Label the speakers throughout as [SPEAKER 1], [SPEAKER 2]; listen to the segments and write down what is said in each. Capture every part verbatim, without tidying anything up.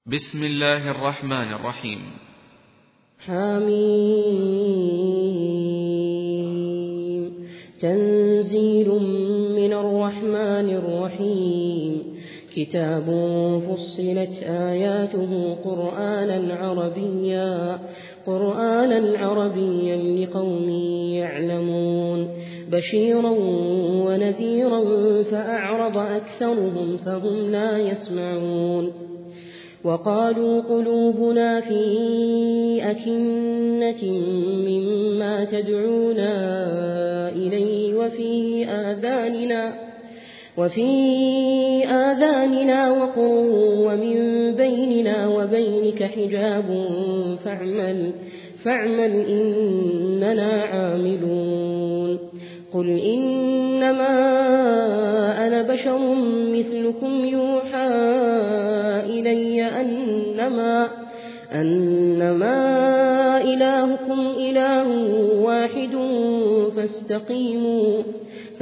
[SPEAKER 1] بسم الله الرحمن الرحيم.
[SPEAKER 2] حميم. تنزيل من الرحمن الرحيم. كتاب فصلت آياته قرآنا عربيا قرآنا عربيا لقوم يعلمون بشيرا ونذيرا فأعرض أكثرهم فهم لا يسمعون. وقالوا قلوبنا في أكنة مما تدعونا إليه وفي آذاننا وفي آذاننا وقر ومن بيننا وبينك حجاب فاعمل فاعمل إننا عاملون. قل إنما أنا بشر مثلكم يوحى إلي أنما أنما إلهكم إله واحد فاستقيموا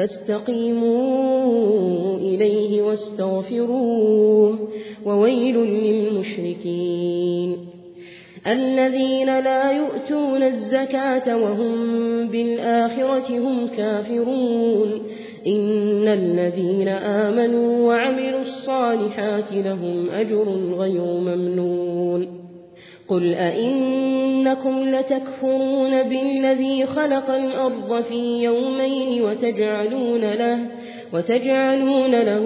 [SPEAKER 2] فاستقيموا إليه واستغفروه وويل للمشركين الذين لا يؤتون الزكاة وهم بالآخرة هم كافرون. إن الذين آمنوا وعملوا الصالحات لهم أجر غير ممنون. قل أئنكم لتكفرون بالذي خلق الأرض في يومين وتجعلون له وتجعلون له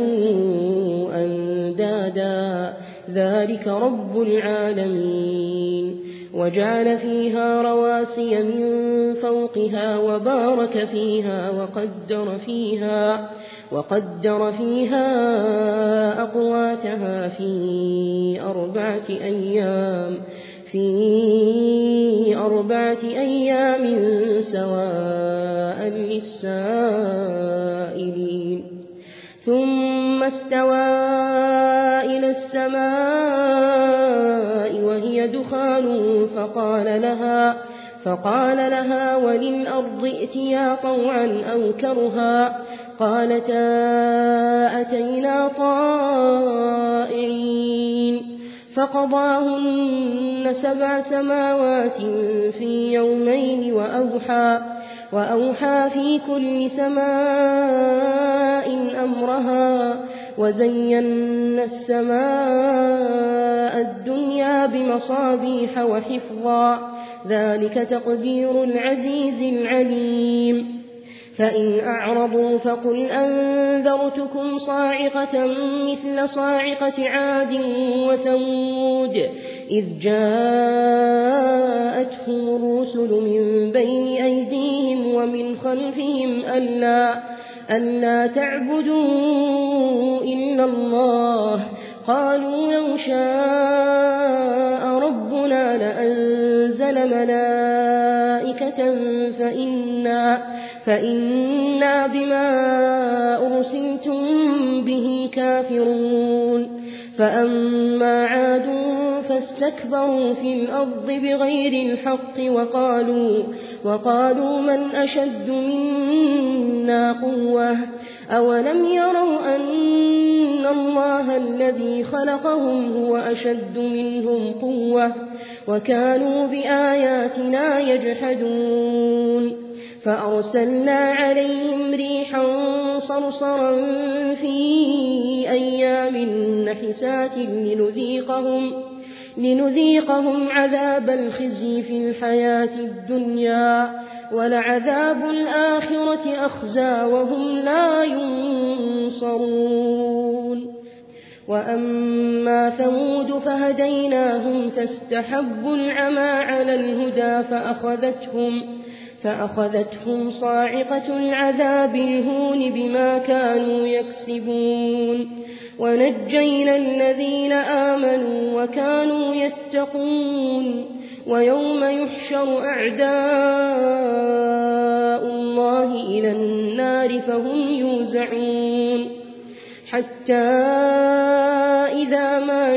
[SPEAKER 2] أندادا ذلك رب العالمين. وجعل فيها رواسي من فوقها وبارك فيها وقدر فيها وقدر فيها أقواتها في أربعة أيام في أربعة أيام سواء للسائلين. ثم استوى إلى السماء وهي دخان فقال لها فقال لها وللأرض ائتيا طوعا أو كرها قالتا أتينا طائعين. فقضاهن سبع سماوات في يومين وأوحى وأوحى في كل سماء أمرها وزينا السماء الدنيا بمصابيح وحفظا ذلك تقدير العزيز العليم. فإن أعرضوا فقل أنذرتكم صاعقة مثل صاعقة عاد وثمود إذ جاءتهم الرسل من بين أيديهم ومن خلفهم ألا, ألا تعبدوا إلا الله قالوا لو شاء ربنا لأنزل ملائكة فإنا, فإنا بما أرسلتم به كافرون. فأما عاد فاستكبروا في الأرض بغير الحق وقالوا, وقالوا من أشد منا قوة أولم يروا أن الله الذي خلقهم هو أشد منهم قوة وكانوا بآياتنا يجحدون. فأرسلنا عليهم ريحا صرصرا في أيام نحسات لنذيقهم, لنذيقهم عذاب الخزي في الحياة الدنيا ولعذاب الآخرة أخزى وهم لا ينصرون. وأما ثمود فهديناهم فاستحبوا العمى على الهدى فأخذتهم فأخذتهم صاعقة العذاب الهون بما كانوا يكسبون. ونجينا الذين آمنوا وكانوا يتقون. ويوم يحشر أعداء الله إلى النار فهم يوزعون حتى إذا ما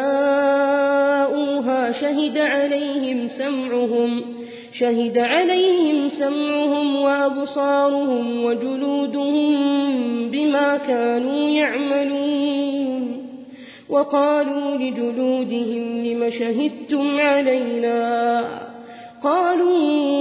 [SPEAKER 2] جاءوها شهد عليهم سمعهم شهد عليهم سمعهم وأبصارهم وجلودهم بما كانوا يعملون. وقالوا لجلودهم لم شهدتم علينا قالوا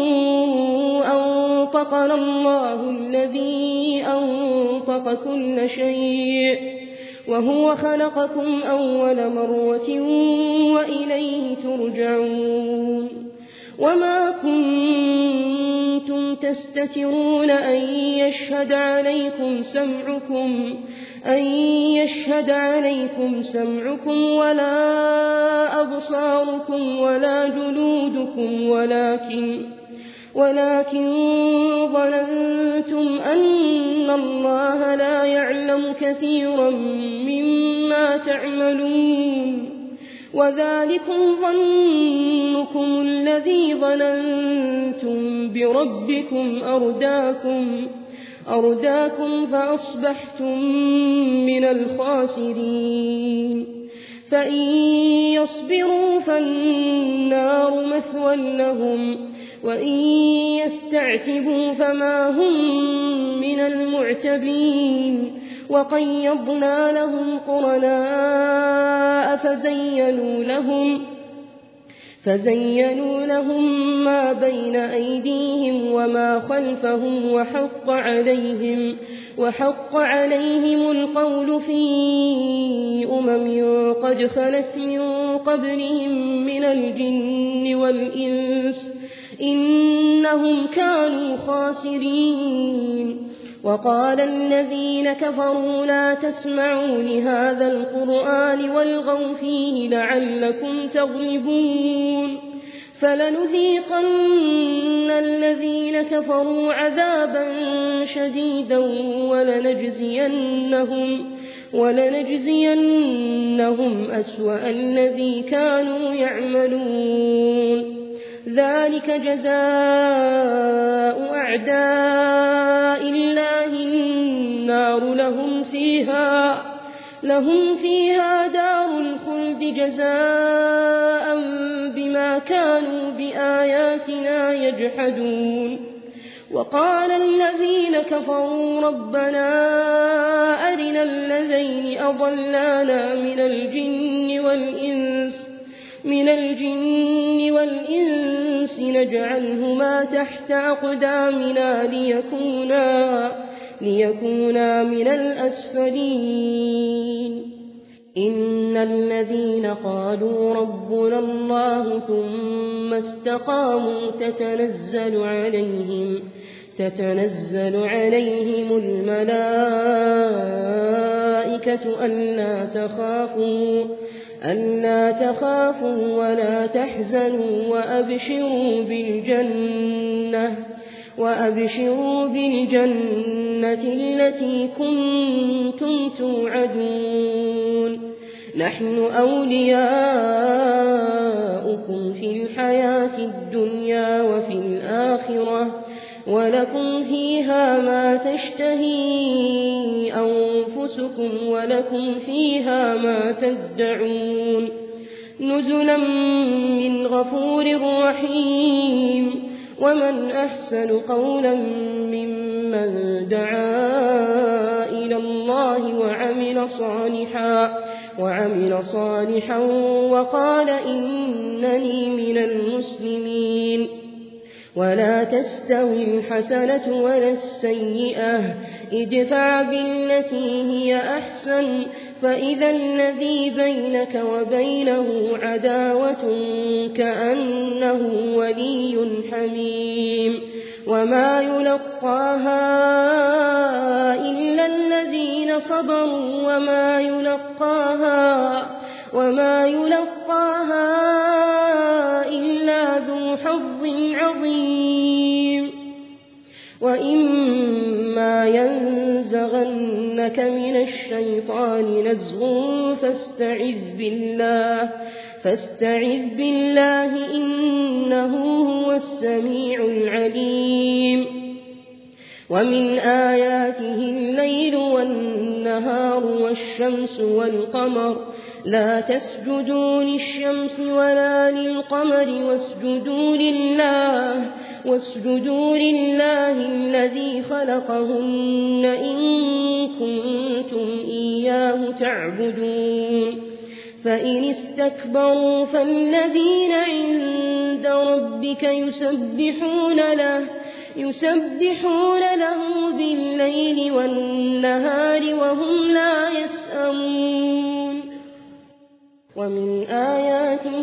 [SPEAKER 2] أنطقنا الله الذي أنطق كل شيء وهو خلقكم أول مرة وإليه ترجعون وما كنتم تستترون أن يشهد عليكم سمعكم أن يشهد عليكم سمعكم ولا أبصاركم ولا جلودكم ولكن ولكن ظننتم أن الله لا يعلم كثيرا مما تعملون وذلكم ظنكم الذي ظننتم بربكم أرداكم أرداكم فأصبحتم من الخاسرين فإن يصبروا فالنار مثوى لهم وإن يستعتبوا فما هم من المعتبين وقيضنا لهم قرناء فزينوا لهم فزينوا لهم ما بين أيديهم وما خلفهم وحق عليهم وحق عليهم القول في أمم قد خلت من قبلهم من الجن والإنس إنهم كانوا خاسرين وقال الذين كفروا لا تسمعوا لهذا القرآن والغوا فيه لعلكم تغلبون فلنذيقن الذين كفروا عذابا شديدا ولنجزينهم ولنجزينهم أسوأ الذي كانوا يعملون ذلك جزاء أعداء الله النار لهم فيها لهم فيها دار الخلد جزاء بما كانوا بآياتنا يجحدون وقال الذين كفروا ربنا أرنا الذين أضلانا من الجن والإنس من الجن والإنس نجعلهما تحت أقدامنا ليكونا ليكونا من الأسفلين إن الذين قالوا ربنا الله ثم استقاموا تتنزل عليهم تتنزل عليهم الملائكة ألا تخافوا ألا تخافوا ولا تحزنوا وأبشروا بالجنة وأبشروا بالجنة التي كنتم توعدون نحن أولياؤكم في الحياة الدنيا وفي الآخرة ولكم فيها ما تشتهي أنفسكم ولكم فيها ما تدعون نزلا من غفور رحيم ومن أحسن قولا ممن دعا إلى الله وعمل صالحا وعمل صالحا وقال إنني من المسلمين ولا تستوي الحسنة ولا السيئة ادفع بالتي هي أحسن فإذا الذي بينك وبينه عداوة كأنه ولي حميم وما يلقاها إلا الذين صبروا وما يلقاها وما يلقاها إلا ذو حظ عظيم وإما ينزغنك من الشيطان نزغ فاستعذ بالله فاستعذ بالله إنه هو السميع العليم ومن آياته الليل والنهار والشمس والقمر لا تسجدوا للشمس ولا للقمر واسجدوا لله واسجدوا لله الذي خلقهن إن كنتم إياه تعبدون فإن استكبروا فالذين عند ربك يسبحون له يسبحون له بالليل والنهار وهم لا يسأمون. ومن آياته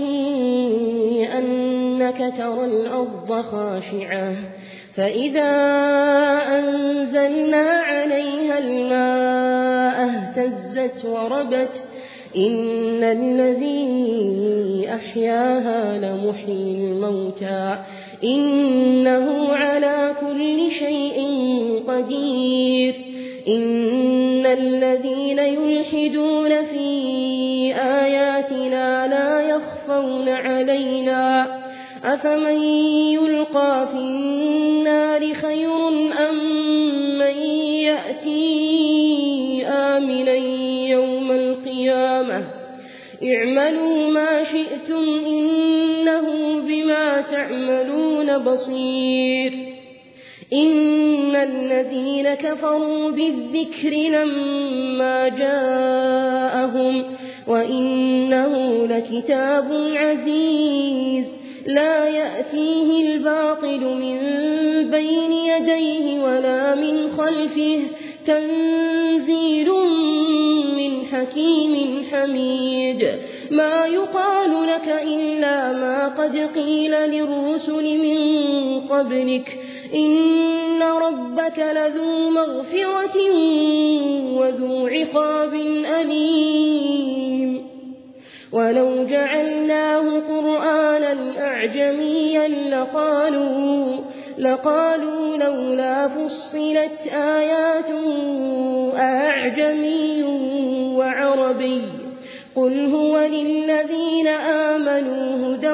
[SPEAKER 2] أنك ترى الأرض خاشعة فإذا أنزلنا عليها الماء اهتزت وربت إن الذي أحياها لمحيي الموتى إنه على كل شيء قدير. إن الذين يلحدون في آياتنا لا يخفون علينا أفمن يلقى في النار خير أم من يأتي آمنا يوم القيامة اعملوا ما شئتم إنه بما تعملون بصير. إن الذين كفروا بالذكر لما جاءهم وإنه لكتاب عزيز لا يأتيه الباطل من بين يديه ولا من خلفه تنزيل من حكيم حميد. ما يقال لك إلا ما قد قيل للرسل من قبلك إن ربك لذو مغفرة وذو عقاب أليم. ولو جعلناه قرآنا أعجميا لقالوا, لقالوا لولا فصلت آياته أعجمي وعربي قل هو للذين آمنوا هدى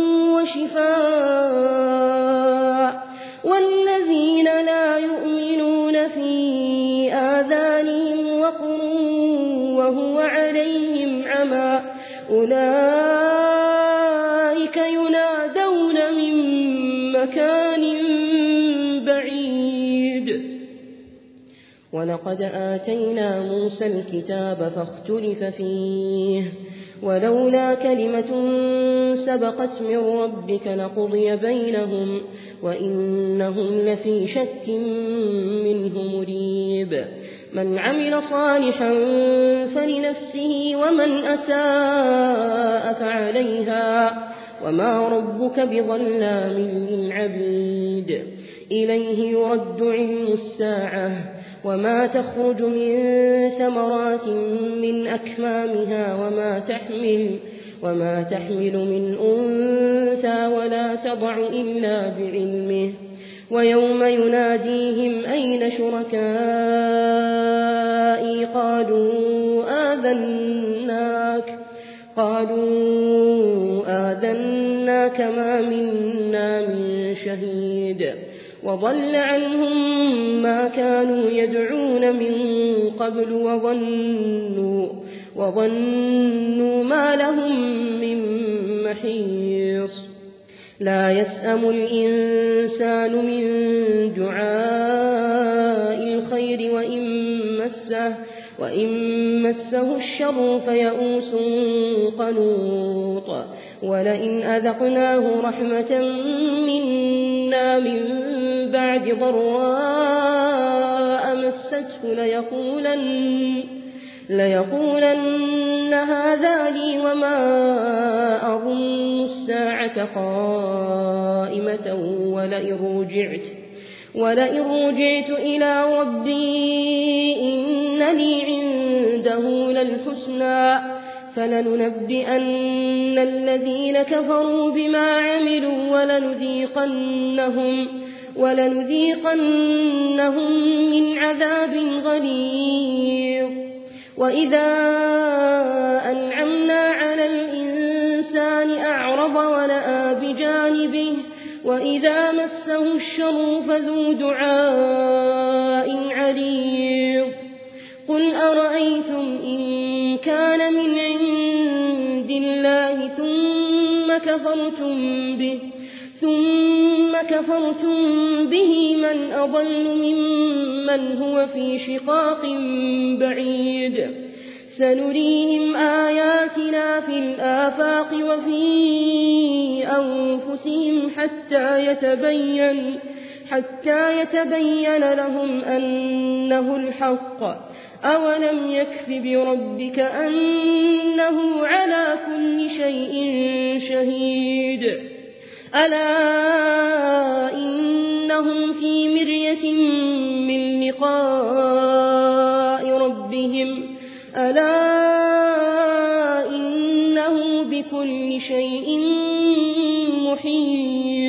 [SPEAKER 2] وشفاء والذين لا يؤمنون في آذانهم وقر وهو عليهم عمى أولئك ينادون من مكان بعيد. ولقد آتينا موسى الكتاب فاختلف فيه ولولا كلمة سبقت من ربك لقضي بينهم وإنهم لفي شك منه مريب. من عمل صالحا فلنفسه ومن أساء فعليها وما ربك بظلام للعبيد. إليه يرد علم الساعة وما تخرج من ثمرات من أكمامها وما تحمل, وما تحمل من أنثى ولا تضع إلا بعلمه. ويوم يناديهم أين شركائي قالوا آذناك قالوا آذناك ما منا من شهيد وضل عنهم ما كانوا يدعون من قبل وظنوا, وظنوا ما لهم من محيص. لا يسأم الإنسان من دعاء الخير وإن مسه, وإن مسه الشر فيئوس قنوط. ولئن أذقناه رحمة منا من بعد ضراء مسته ليقولن, ليقولن هذا لي وما أظن الساعة قائمة ولئن رجعت, ولئن رجعت إلى ربي إن لي عنده للحسنى فلننبئن الذين كفروا بما عملوا ولنذيقنهم, ولنذيقنهم من عذاب غليظ. وإذا أنعمنا على الإنسان أعرض ونأى بجانبه وإذا مسه الشر فذو دعاء عريض. قل أرأيتم إن كان من عند الله ثم كفرتم به, ثم كفرتم به من أضل ممن هو في شقاق بعيد. سنريهم آياتنا في الآفاق وفي أنفسهم حتى يتبين حتى يتبين لهم أنه الحق أولم يكف بربك أنه على كل شيء شهيد ألا إنهم في مرية من لقاء ربهم ألا إنه بكل شيء محيط